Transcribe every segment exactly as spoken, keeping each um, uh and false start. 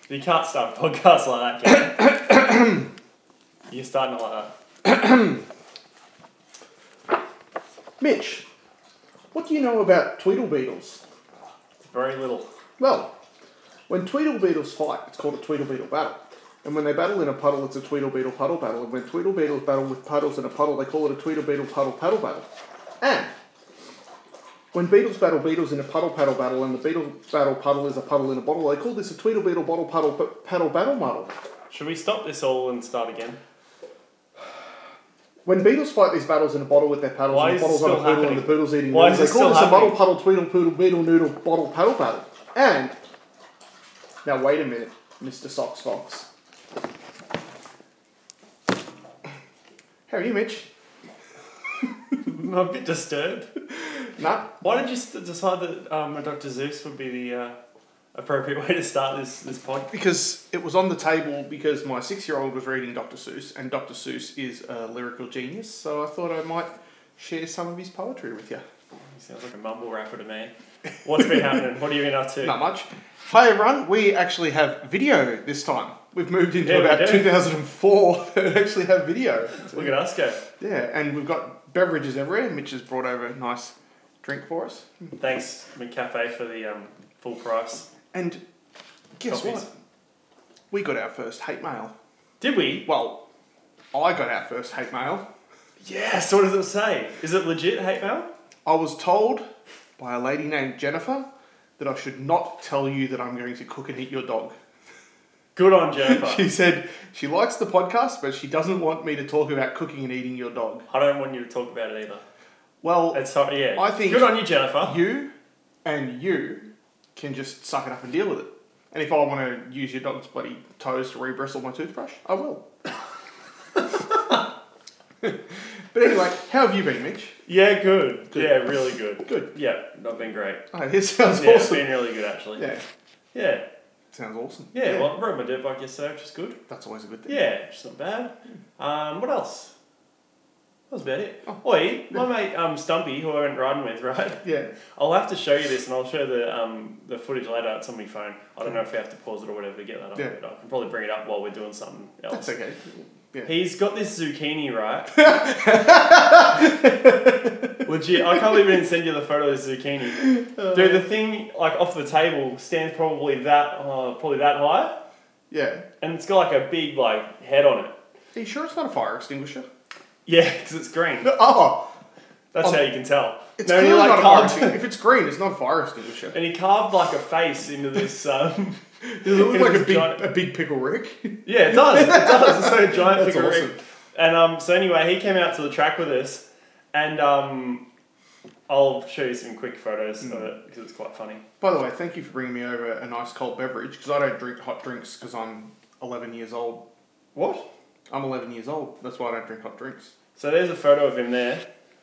You can't start a podcast like that, Kevin. You're starting it like that. Mitch, what do you know about Tweedle Beetles? Very little. Well, when Tweedle Beetles fight, it's called a Tweedle Beetle battle. And when they battle in a puddle, it's a Tweedle Beetle puddle battle. And when Tweedle Beetles battle with puddles in a puddle, they call it a Tweedle Beetle puddle paddle battle. And when beetles battle beetles in a puddle paddle battle, and the beetle battle puddle is a puddle in a bottle, they call this a Tweedle Beetle bottle puddle p- paddle battle muddle. Should we stop this all and start again? When beetles fight these battles in a bottle with their paddles, Why and is the it bottle's on a still poodle happening? and the poodle's eating Why noodles, is it they call still this a bottle happening? puddle tweedle poodle beetle noodle bottle paddle battle. And now wait a minute, Mister Socks Fox. How are you, Mitch? I'm a bit disturbed. Nah. Why did you st- decide that um, a Doctor Zeus would be the uh, appropriate way to start this, this pod? Because it was on the table because my six-year-old was reading Doctor Seuss, and Doctor Seuss is a lyrical genius, so I thought I might share some of his poetry with you. He sounds like a mumble rapper to me. What's been happening? What have you been up to? Not much. Hi everyone, we actually have video this time. We've moved into Yeah, we about do. two thousand four and actually have video. Look at us go. Yeah, and we've got beverages everywhere. Mitch has brought over a nice drink for us. Thanks, McCafe, for the um, full price. And guess Coffees. what? We got our first hate mail. Did we? Well, I got our first hate mail. Yes, what does it say? Is it legit hate mail? I was told by a lady named Jennifer that I should not tell you that I'm going to cook and eat your dog. Good on Jennifer. She said she likes the podcast, but she doesn't want me to talk about cooking and eating your dog. I don't want you to talk about it either. Well, It's hard, yeah. I think Good on you, Jennifer. you and you can just suck it up and deal with it. And if I want to use your dog's bloody toes to re-bristle my toothbrush, I will. But anyway, how have you been, Mitch? Yeah, good. Good. Yeah, really good. Good. Yeah, I've been great. Oh, it sounds Yeah, it's awesome. been really good actually. Yeah, Yeah. sounds awesome. Yeah, well, I rode my dirt bike yesterday, which is good. That's always a good thing. Yeah, it's not bad. Um, what else? That was about it. Oh. Oi, my mate um, Stumpy, who I went riding with, right? Yeah. I'll have to show you this, and I'll show the um, the footage later. It's on my phone. I don't know if we have to pause it or whatever to get that up. Yeah. But I can probably bring it up while we're doing something else. That's okay. Yeah. He's got this zucchini, right? Legit. I can't believe I didn't send you the photo of the zucchini. Dude, the thing, like, off the table stands probably that, uh, probably that high, Yeah. and it's got, like, a big, like, head on it. Are you sure it's not a fire extinguisher? Yeah, because it's green. Oh! That's Oh, how you can tell. It's No, he, clearly like, not a fire carved- extinguisher. If it's green, it's not a fire extinguisher. And he carved, like, a face into this, um... Does it look like a big, giant- a big pickle Rick? Yeah, it does. It does. It's like a giant That's pickle awesome. rig. And um, so anyway, he came out to the track with us, and um, I'll show you some quick photos Mm. of it because it's quite funny. By the way, thank you for bringing me over a nice cold beverage, because I don't drink hot drinks because I'm eleven years old. What? I'm eleven years old. That's why I don't drink hot drinks. So there's a photo of him there,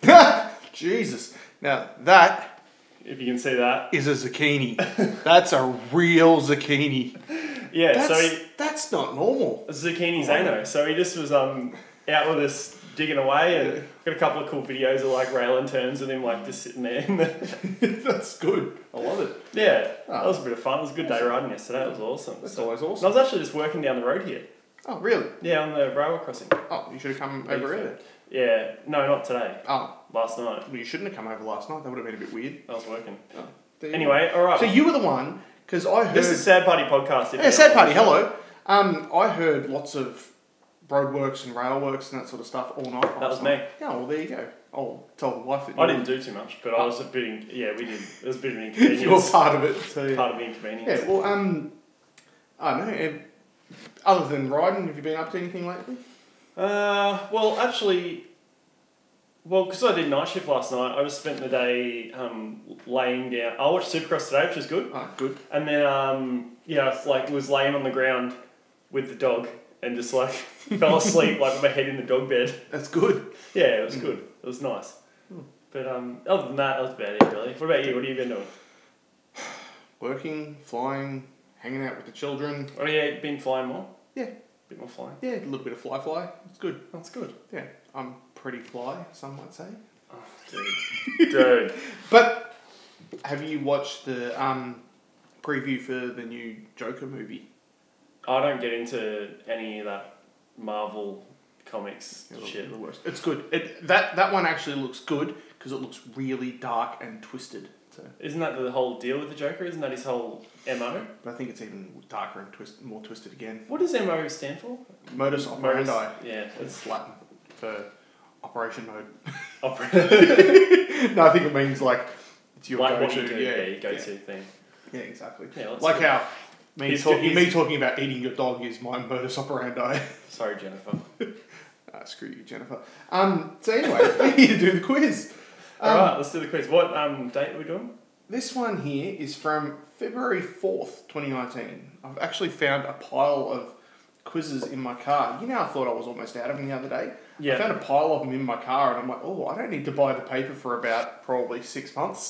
Jesus. Now, that if you can see that. is a zucchini. That's a real zucchini. Yeah, That's, so he, that's not normal. zucchini Zano. So he just was um out with us digging away, and Yeah. got a couple of cool videos of like railing turns with him like just sitting there. That's good. I love it. Yeah, Oh. that was a bit of fun. It was a good day riding yesterday. It was awesome. That's So- always and I awesome. was actually just working down the road here. Oh, really? Yeah, on the railway crossing. Oh, you should have come over earlier. Yeah, no, not today. Oh, Last night. well, you shouldn't have come over last night. That would have been a bit weird. I was working. Oh, there you Anyway, alright. go. So you were the one, because I heard... This is Sad Party Podcast. if Yeah, you sad don't party, know. hello. Um, I heard lots of roadworks and railworks and that sort of stuff all night. That last was night. me. Yeah, well, there you go. I'll tell the wife that I you didn't do too much, but I was a bit. In, yeah, we did. It was a bit of an you were inconvenience. part of it. So yeah. part of the inconvenience. Yeah, well, um, I don't know. eh, Other than riding, have you been up to anything lately? Uh, well, actually, well, because I did night shift last night, I just spent the day um, laying down. I watched Supercross today, which was good. Oh, good. And then, um, yeah, it's like was laying on the ground with the dog and just like fell asleep like with my head in the dog bed. That's good. Yeah, it was good. It was nice. But um, other than that, that was about it really. What about you? What have you been doing? Working, flying, hanging out with the children. Oh yeah, been flying more? Yeah. Bit more flying. Yeah, a little bit of fly fly. It's good. That's good. Yeah, I'm pretty fly, some might say. Oh, dude. Dude. But have you watched the um, preview for the new Joker movie? I don't get into any of that Marvel comics Yeah, shit. the worst. It's good. It that that one actually looks good because it looks really dark and twisted. So, Isn't that the whole deal with the Joker? Isn't that his whole M O? but I think it's even darker and twist, more twisted again. What does M O stand for? Modus operandi. Yeah, it's It's Latin for operation mode. opera. No, I think it means like it's your like go-to. what you do, yeah, yeah, your yeah. go-to thing. Yeah, exactly. Yeah, let's like do it. how me, He's talking, good- me he's- talking about eating your dog is my modus operandi. Sorry, Jennifer. Ah, screw you, Jennifer. Um, so anyway, we need to do the quiz. Um, All right, let's do the quiz. What um date are we doing? This one here is from February fourth, twenty nineteen. I've actually found a pile of quizzes in my car. You know, I thought I was almost out of them the other day. Yeah. I found a pile of them in my car, and I'm like, oh, I don't need to buy the paper for about probably six months.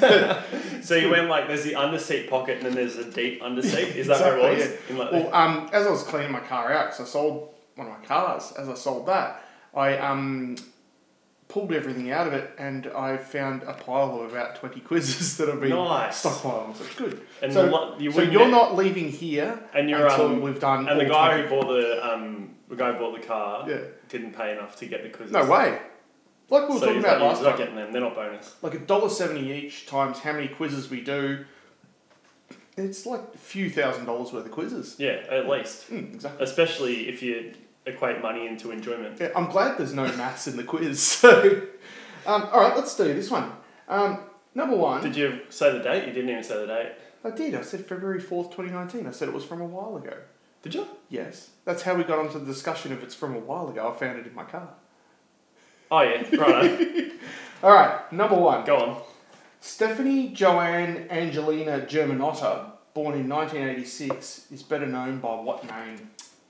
So you went like there's the underseat pocket and then there's a deep underseat. Is that Exactly, what it was? yeah. In like Well, um, as I was cleaning my car out, because I sold one of my cars, as I sold that, I um, pulled everything out of it, and I found a pile of about twenty quizzes that have been Nice. stockpiled. So it's good. And so the lo- you so wouldn't you're get- not leaving here and you're until um, we've done. and the all guy twenty. who bought the um the guy who bought the car Yeah. didn't pay enough to get the quizzes. No way. Like we were So talking he's about like, last he's not time. getting them. They're not bonus. Like a dollar seventy each times how many quizzes we do. It's like a few thousand dollars worth of quizzes. Yeah, at least. Mm, exactly. Especially if you equate money into enjoyment. Yeah, I'm glad there's no maths in the quiz. So, um, all right, let's do this one. Um, number one. Did you say the date? You didn't even say the date. I did. I said February fourth, twenty nineteen. I said it was from a while ago. Did you? Yes. That's how we got onto the discussion if it's from a while ago. I found it in my car. Oh yeah, right. All right, number one. Go on. Stephanie Joanne Angelina Germanotta, born in nineteen eighty-six, is better known by what name?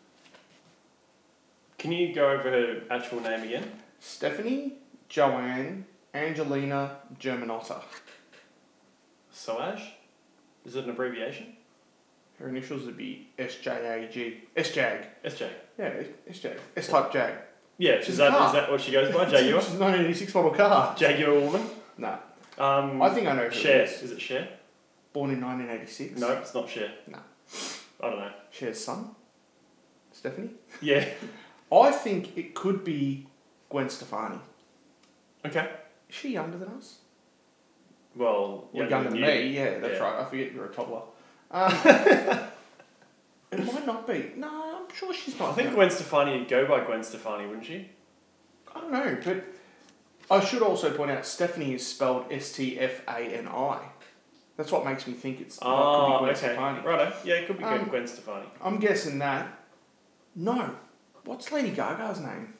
Can you go over her actual name again? Stephanie Joanne Angelina Germanotta. Soaj? Is it an abbreviation? Her initials would be S J A G. S J A G. S J. Yeah, S J. S-type Jag. Yeah, She's is a that, car. is that what she goes by? Jaguar? She's a nineteen eighty-six model car. Jaguar woman? No. Um, I think I know who Cher. it is. Is it Cher? Born in nineteen eighty-six. No, it's not Cher. No. I don't know. Cher's son? Stephanie? Yeah. I think it could be Gwen Stefani. Okay. Is she younger than us? Well, Well, younger younger than you. me, yeah, that's Yeah. right. I forget you're a toddler. Um, it might not be. No, I'm sure she's not. I think young. Gwen Stefani would go by Gwen Stefani, wouldn't she? I don't know, but I should also point out Stephanie is spelled S T F A N I. That's what makes me think it's not, could be Oh, Gwen okay. Stefani. Righto. Yeah, it could be Um, Gwen Stefani. I'm guessing that. No. What's Lady Gaga's name?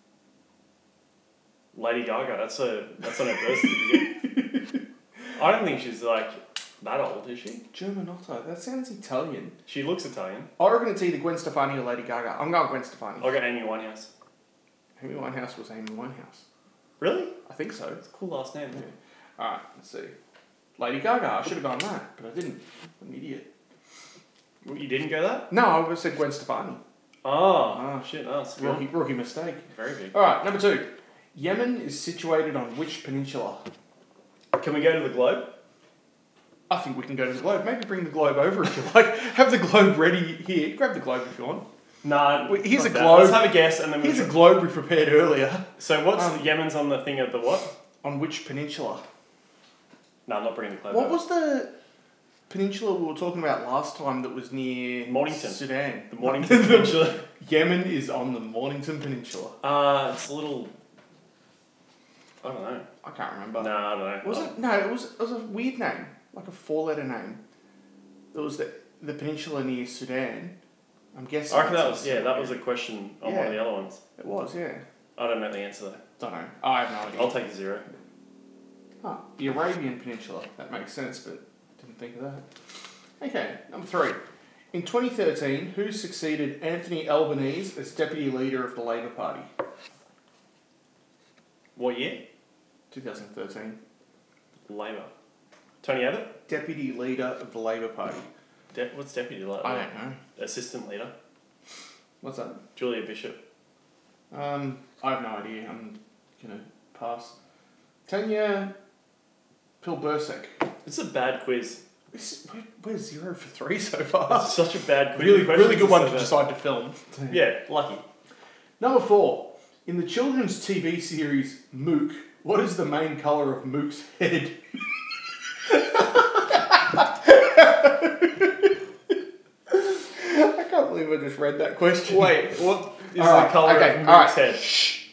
Lady Gaga. That's a that's on her birth certificate. I don't think she's like that old, is she? Germanotta. That sounds Italian. She looks Italian. I reckon it's either Gwen Stefani or Lady Gaga. I'm going Gwen Stefani. I'll go Amy Winehouse. Amy Winehouse was Amy Winehouse. Really? I think so. It's a cool last name. Yeah. Alright, let's see. Lady Gaga. I should have gone that, but I didn't. I'm an idiot. Well, you didn't go that? No, I would have said Gwen Stefani. Oh, Ah. shit, no, that's good. Rookie, rookie mistake. Very big. Alright, number two. Yemen is situated on which peninsula? Can we go to the globe? I think we can go to the globe. Maybe bring the globe over if you like. Have the globe ready here. Grab the globe if you want. Nah, Wait, here's not a that. globe. Let's have a guess and then we Here's a globe we prepared earlier. So what's Um, Yemen's on the thing of the what? On which peninsula? No, I'm not bringing the globe. What over. was the peninsula we were talking about last time that was near Mornington. Sudan? The Mornington Peninsula? Yemen is on the Mornington Peninsula. Uh, it's a little... I don't know. I can't remember. No, I don't know. Was it? No, it was. It was a weird name, like a four-letter name. It was the the peninsula near Sudan. I'm guessing. I reckon that it's was, in yeah, that Sudan. was a question on one of Yeah. the other ones. It was, yeah. I don't know the answer though. Don't know. I have no idea. I'll take a zero. Ah, the Arabian Peninsula. That makes sense, but didn't think of that. Okay, number three. In twenty thirteen, who succeeded Anthony Albanese as deputy leader of the Labor Party? What year? twenty thirteen. Labour. Tony Abbott? Deputy leader of the Labor Party. De- what's deputy like? I don't know. Assistant leader? What's that? Julia Bishop. Um, I have no idea. I'm gonna pass. Tanya Pilbersek. It's a bad quiz. This, we're, we're zero for three so far. It's such a bad quiz. Really, The really good questions one are to so bad. decide to film. Yeah, lucky. Number four. In the children's T V series Mook, what is the main colour of Mook's head? I can't believe I just read that question. Wait, what is All right, the colour okay, of all Mook's right. head? Shh.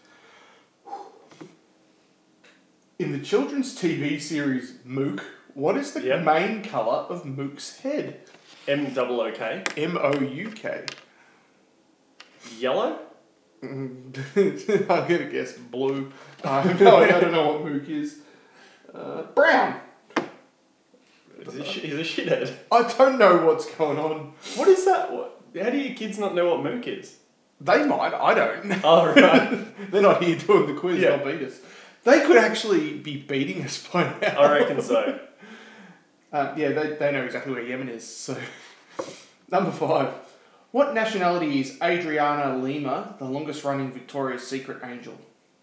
In the children's T V series Mook, what is the Yep. main colour of Mook's head? M double O K. M O U K. Yellow? I'm gonna guess blue. Uh, no, I don't know what Mook is. Uh, brown. He's a, sh- he's a shithead. I don't know what's going on. What is that? What? How do your kids not know what Mook is? They might. I don't. Oh, right. They're not here doing the quiz. Yeah. They'll beat us. They could actually be beating us by now. I reckon so. Uh, yeah, they, they know exactly where Yemen is. So, number five. What nationality is Adriana Lima, the longest-running Victoria's Secret angel?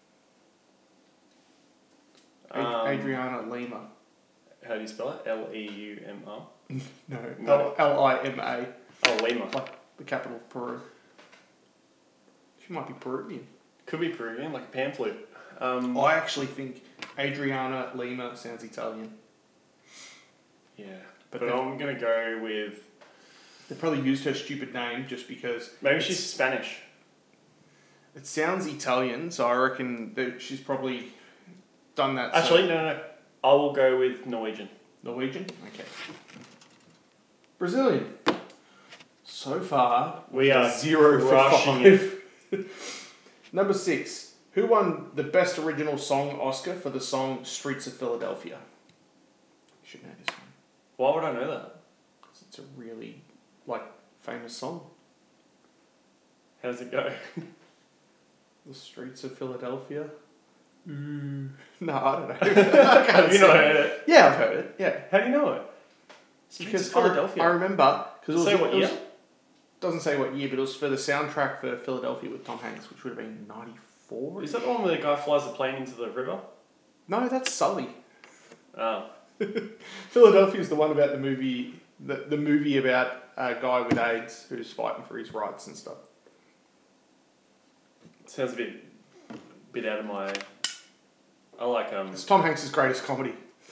Ad- Um, Adriana Lima. How do you spell it? L E U M R? No, No. L I M A, Oh, Lima. like the capital of Peru. She might be Peruvian. Could be Peruvian, like a pan flute. Um, I actually think Adriana Lima sounds Italian. yeah, But but, then- I'm going to go with... They probably used her stupid name just because Maybe it's- she's Spanish. it sounds Italian, so I reckon that she's probably done that. so- Actually, no, no, no. I will go with Norwegian. Norwegian? Okay. Brazilian. So far, We are zero for crushing five. Number six. Who won the Best Original Song Oscar for the song Streets of Philadelphia? You should know this one. Why would I know that? 'Cause it's a really, like, famous song. How does it go? The Streets of Philadelphia. Ooh. No, I don't know. I can't Have you sing. not heard it? Yeah, I've heard it. Yeah. How do you know it? Because Philadelphia. I, I remember because it Say was, what it was- year? doesn't say what year, but it was for the soundtrack for Philadelphia with Tom Hanks, which would have been ninety-four. Is that the one where the guy flies the plane into the river? No, that's Sully. Oh. Philadelphia is the one about the movie, the, the movie about a guy with AIDS who's fighting for his rights and stuff. Sounds a bit, bit out of my... I like... um. It's Tom Hanks' greatest comedy.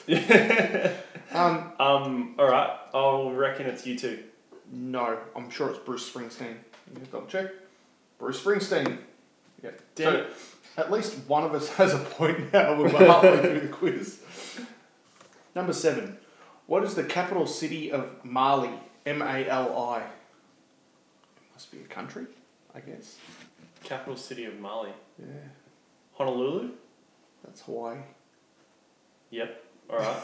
Um, um. All right. I'll reckon it's you two. no, I'm sure it's Bruce Springsteen. Let me double check. Bruce Springsteen. Yeah. Damn so it. at least one of us has a point now. We're halfway through the quiz. Number seven. What is the capital city of Mali? M A L I. It must be a country, I guess. Capital city of Mali. Yeah. Honolulu? That's Hawaii. Yep. All right.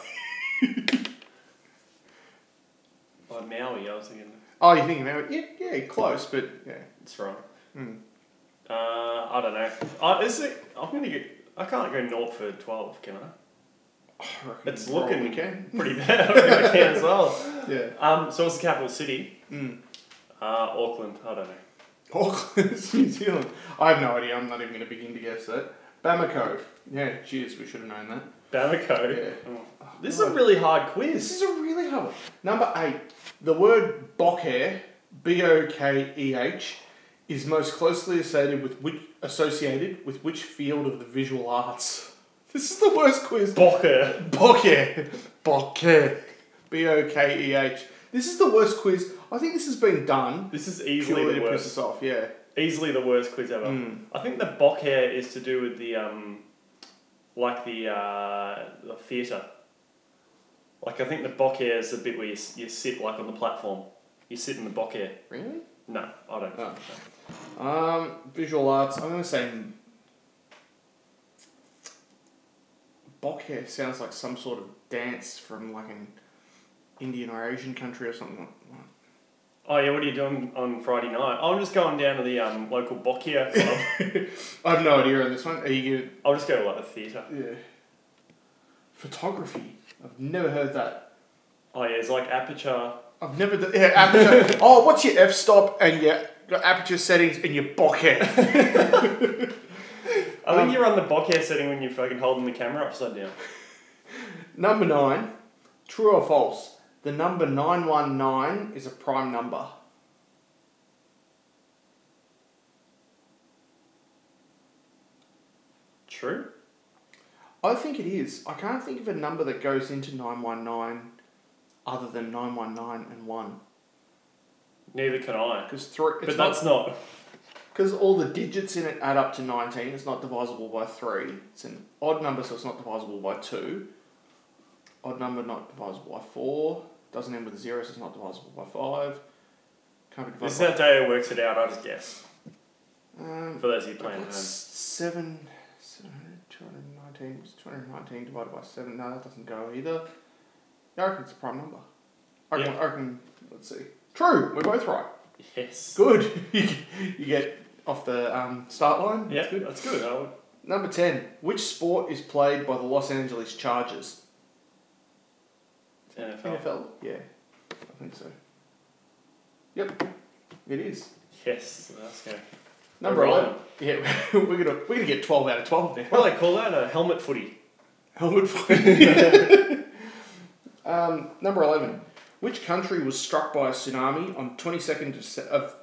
Oh, Maui, I was thinking. Oh, you're thinking about it? Yeah, yeah, close, but yeah. It's wrong. Mm. Uh, I don't know. Uh, is it... I'm going to get... I can't go north for twelve, can I? I reckon It's you probably looking can. pretty bad. I reckon I can as well. Yeah. Um, so what's the capital city? Mm. Uh, Auckland. I don't know. Auckland, New Zealand. I have no idea. I'm not even going to begin to guess that. Bamako. Yeah, cheers. We should have known that. Bamako. Yeah. Oh. This is a really hard quiz. This is a really hard one. Number eight. The word bokeh, B O K E H, is most closely associated with which associated with which field of the visual arts? This is the worst quiz. Bocker. Bokeh. Bokeh. B O K E H. This is the worst quiz. I think this has been done This is easily purely the to piss worst. us off. Yeah. Easily the worst quiz ever. Mm. I think the bock hair is to do with the um, like the uh, the theatre. Like I think the bock hair is the bit where you, s- you sit like on the platform. You sit in the bock hair. Really? No, I don't. Oh. think so. Um, visual arts. I'm going to say bokeh sounds like some sort of dance from like an Indian or Asian country or something. Oh yeah, what are you doing on Friday night? I'm just going down to the um, local bock hair club. I have no idea on this one. Are you I'll just go to like the theatre. gonna, yeah. Photography. I've never heard that. Oh yeah, it's like aperture. I've never done. Yeah, aperture. Oh, what's your f-stop and your your aperture settings and your bokeh? I think Um, you're on the bock hair setting when you're fucking holding the camera upside down. Number nine. True or false? The number nine one nine is a prime number. True. I think it is. I can't think of a number that goes into nine one nine other than nine one nine and one. Neither can I. Because three. But that's not. Because all the digits in it add up to nineteen. It's not divisible by three. It's an odd number, so it's not divisible by two. Odd number not divisible by four. Doesn't end with a zero, so it's not divisible by five. Can't be This is divided how Dale works it out, I just guess. by... Um, For those of you playing at home. seven... seven hundred, two hundred nineteen... What's two hundred nineteen divided by seven? No, that doesn't go either. Yeah, I reckon it's a prime number. I reckon... Yeah. I reckon let's see. True! We're both right. Yes. Good. You get off the um, start line. Yeah, That's good. that's good. I would... Number ten. Which sport is played by the Los Angeles Chargers? N F L. N F L? Yeah. I think so. Yep. It is. Yes, let's go. Number We're eleven. Yeah, we're gonna we're gonna get twelve out of twelve now. What do they call that? A helmet footy. Helmet footy. um, number eleven. Which country was struck by a tsunami on twenty second of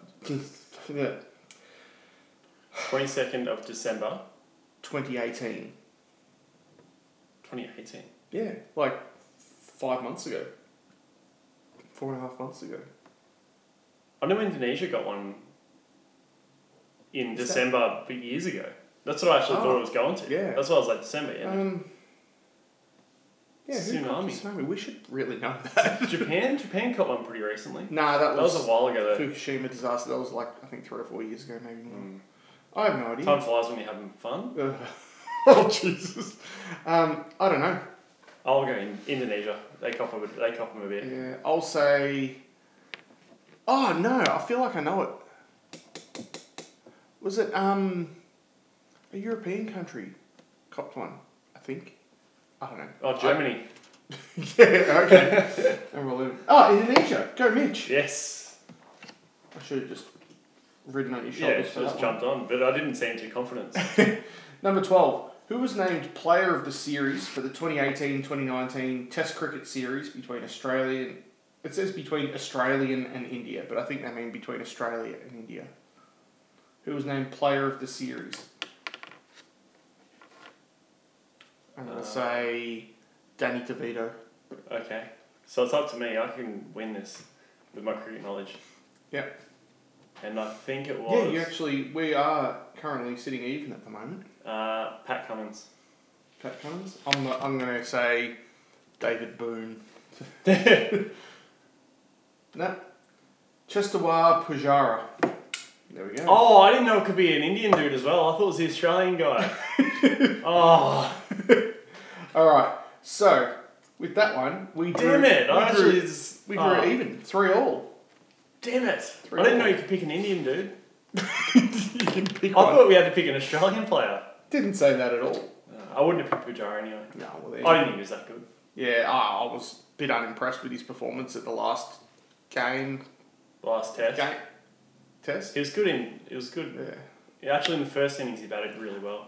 twenty-second of December. twenty eighteen? twenty eighteen. Yeah, like five months ago. Four and a half months ago. I know Indonesia got one in Is December, but years ago. That's what I actually Oh, thought it was going to. yeah. That's why I was like, December, yeah. Um. Yeah, who got the Tsunami. tsunami? We should really know that. Japan? Japan got one pretty recently. Nah, that That was, was a while ago, though. Fukushima disaster. That was like I think three or four years ago, maybe more. Mm. I have no idea. Time flies when you're having fun. Ugh. Oh Jesus! Um, I don't know. I'll go in Indonesia. They cop them. They cop them a bit. Yeah, I'll say. Oh no! I feel like I know it. Was it um, a European country? Copped one, I think. I don't know. Oh, Germany. yeah. Okay. Number eleven. Oh, Indonesia. Go, Mitch. Yes. I should have just ridden on your Yeah, shoulders for just that jumped on, but I didn't seem too confident. one. Number twelve. Who was named Player of the Series for the twenty eighteen twenty nineteen Test Cricket Series between Australia and... It says between Australian and India, but I think they mean between Australia and India. Who was named Player of the Series? I'm going to Uh, say Danny DeVito. Okay. So it's up to me. I can win this with my cricket knowledge. Yep. And I think it was... Yeah, you actually... We are currently sitting even at the moment. Uh, Pat Cummins. Pat Cummins? I'm, not, I'm going to say David Boone. No. Chestawar Pujara. There we go. Oh, I didn't know it could be an Indian dude as well. I thought it was the Australian guy. Oh. Alright, so, with that one, we drew... Damn it. We I drew, actually... Is, we drew oh. even. Three all. Damn it. Three I didn't all. know you could pick an Indian dude. You can pick I one. thought we had to pick an Australian player. Didn't say that at all. Uh, I wouldn't have picked Pujara anyway. No, well, there I you didn't think he was that good. Yeah, I, I was a bit unimpressed with his performance at the last game. Last test. Game test? He was good in... It was good. Yeah. Yeah, actually, in the first innings, he batted really well.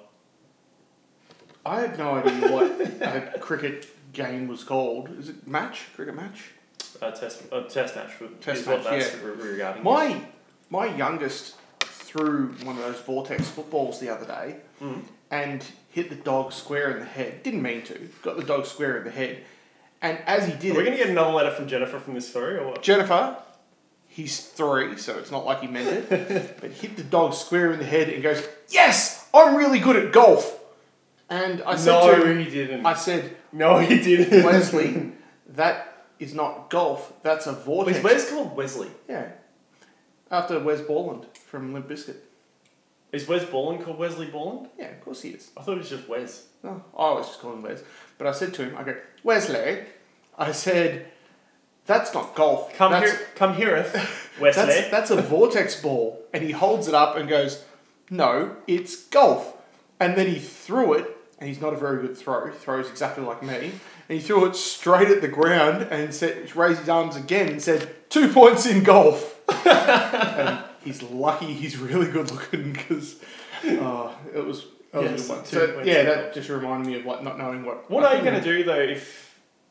I had no idea what a cricket game was called. Is it match? Cricket match? Uh, test, uh, test match for, Test is match, what that's yeah. re- regarding. My my youngest threw one of those vortex footballs the other day Mm. and hit the dog square in the head. Didn't mean to. Got the dog square in the head. And as he did Are we it... going to get another letter from Jennifer from this story, or what? Jennifer, he's three, so it's not like he meant it, but hit the dog square in the head and goes, "Yes, I'm really good at golf." And I said No, to him, he didn't. I said, No, he didn't. "Wesley, that is not golf. That's a vortex." Is Wes called Wesley? Yeah. After Wes Borland from Limp Bizkit. Is Wes Borland called Wesley Borland? Yeah, of course he is. I thought it was just Wes. No, I always just call him Wes. But I said to him, I go, "Wesley," I said, "that's not golf. Come that's, here, come hereeth, Wesley. That's, that's a vortex ball." And he holds it up and goes, "No, it's golf." And then he threw it, and he's not a very good thrower. He throws exactly like me. And he threw it straight at the ground and said, raised his arms again and said, "Two points in golf." And he's lucky he's really good looking because uh, it was... That was Yes, a good one. two So, points yeah, in that golf. just reminded me of like not knowing what... What are you going to do though if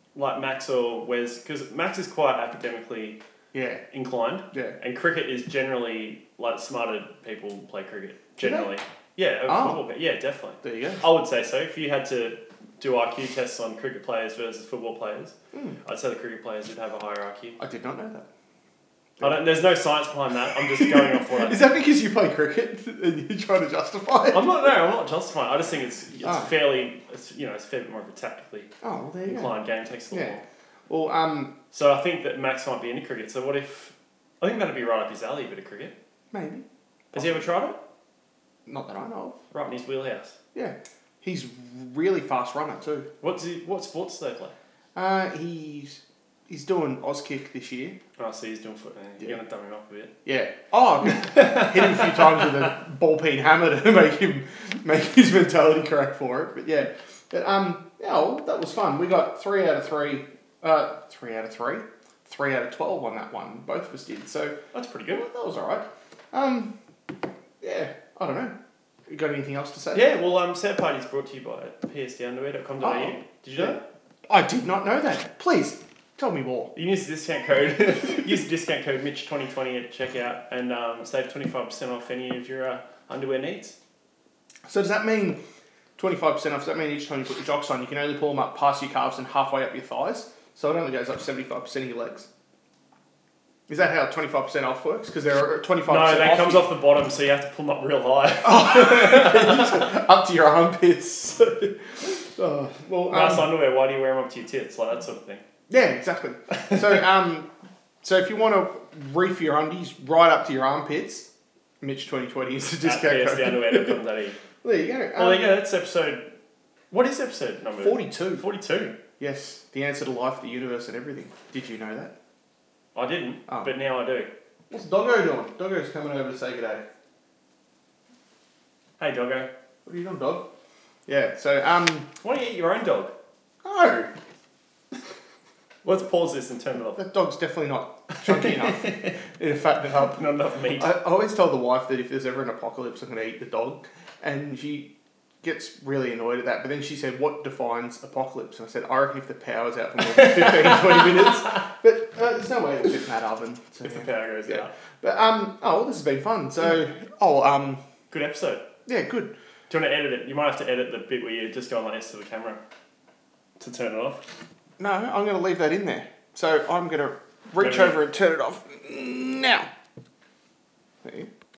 like Max or Wes, because Max is quite academically Yeah. inclined, Yeah. and cricket is generally like smarter people play cricket. Generally, yeah, Oh. football, yeah, definitely. There you go. I would say so. If you had to do I Q tests on cricket players versus football players, Mm. I'd say the cricket players would have a higher I Q. I did not know that. I don't, there's no science behind that. I'm just going off what I Is that because you play cricket and you're trying to justify it? I'm not. No, I'm not justifying. I just think it's it's Oh. fairly. It's, you know, it's a fair bit more of a tactically Oh, well, there you go. inclined game. Takes a lot Yeah. more. Well, um, So I think that Max might be into cricket. So what if? I think that'd be right up his alley, a bit of cricket. maybe. Has he ever tried it? Not that I know of. Right in his wheelhouse. Yeah. He's really fast runner too. What's he? What sports do they play? Uh, he's he's doing Auskick this year. Oh, so he's doing foot. Uh, you're Yeah. gonna dumb him up a bit. Yeah. Oh, hit him a few times with a ball peen hammer to make him make his mentality correct for it. But yeah, but um, yeah, well, that was fun. We got three out of three. Uh, three out of three. Three out of twelve on that one. Both of us did. So That's pretty good. that was all right. Um, yeah. I don't know. You got anything else to say? Yeah. Well, um, Sad Party's brought to you by p s d underwear dot com dot a u. Oh. Did you know that? I did not know that. Please tell me more. You can use the discount code. use the discount code Mitch twenty twenty at checkout and um, save twenty five percent off any of your uh, underwear needs. So does that mean twenty-five percent off? Does that mean each time you put your jocks on, you can only pull them up past your calves and halfway up your thighs? So it only goes up seventy-five percent of your legs? Is that how twenty-five percent off works? Because there are twenty-five No, percent that off comes you- off the bottom, so you have to pull them up real high. up to your armpits. oh, well, Nice um, underwear. Why do you wear them up to your tits? Like that sort of thing. yeah, exactly. So, um, so if you want to reef your undies right up to your armpits, Mitch twenty twenty is the At discount p s d code. underwear dot com dot a u. There you go. Well, Um, there you go. That's episode. What is episode number? forty-two. Forty-two. Yes, the answer to life, the universe, and everything. Did you know that? I didn't, Oh. but now I do. What's Doggo doing? Doggo's coming over to say good day. Hey, doggo. What are you doing, dog? Yeah, so, um, Why don't you eat your own dog? no, Let's pause this and turn it off. that dog's definitely not chunky enough. It'll fatten it up. Not enough meat. I, I always tell the wife that if there's ever an apocalypse, I'm going to eat the dog. And she gets really annoyed at that. But then she said, what defines apocalypse? And I said, I reckon if the power's out for more than fifteen, twenty minutes. But uh, there's no way to fit in that oven. So, if the yeah. power goes Yeah. out. But, um, oh, well, this has been fun. So, oh, um, Good episode. yeah, good. Do you want to edit it? You might have to edit the bit where you just go like this to the camera to turn it off. No, I'm going to leave that in there. So I'm going to reach Maybe. over and turn it off now. There you go.